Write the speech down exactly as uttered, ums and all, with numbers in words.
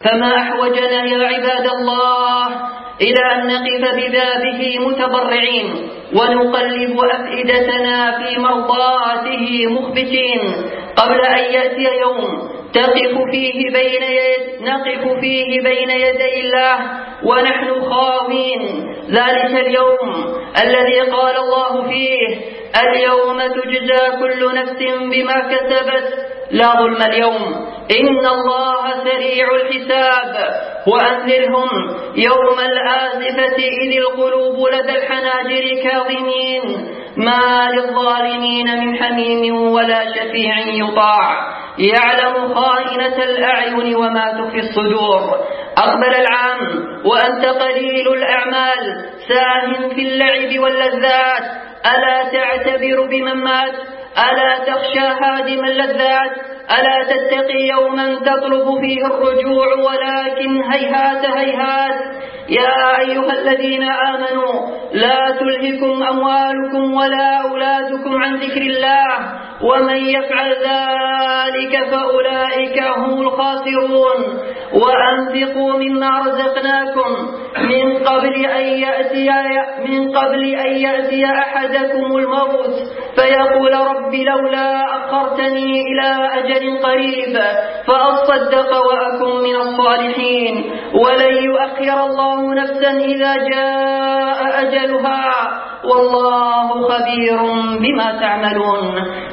فما أحوجنا يا عباد الله إلى أن نقف ببابه متضرعين ونقلب أفئدتنا في مرضاته مخبتين قبل أن يأتي يوم تقف فيه بين يد نقف فيه بين يدي الله ونحن خاوين. ذلك اليوم الذي قال الله فيه: اليوم تجزى كل نفس بما كسبت لا ظلم اليوم إن الله سريع الحساب. وأنذرهم يوم الآزفة إذ القلوب لدى الحناجر كاظمين ما للظالمين من حميم ولا شفيع يطاع يعلم خائنة الأعين وما تخفي الصدور. أقبل العام وأنت قليل الأعمال ساهٍ في اللعب واللذات، ألا تعتبر بمن مات؟ ألا تخشى هادم اللذات؟ ألا تتقي يوما تطلب فيه الرجوع ولكن هيهات هيهات؟ يا أيها الذين آمنوا لا تلهكم أموالكم ولا أولادكم عن ذكر الله ومن يفعل ذلك فأولئك هم الخاسرون. وأنفقوا مما رزقناكم من قبل أن يأتي من قبل أن يأتي أحدكم الموت فيقول رب لولا أخرتني إلى أجل قريب فأصدق وأكن من الصالحين ولن يؤخر الله نفسا إذا جاء أجلها والله خبير بما تعملون.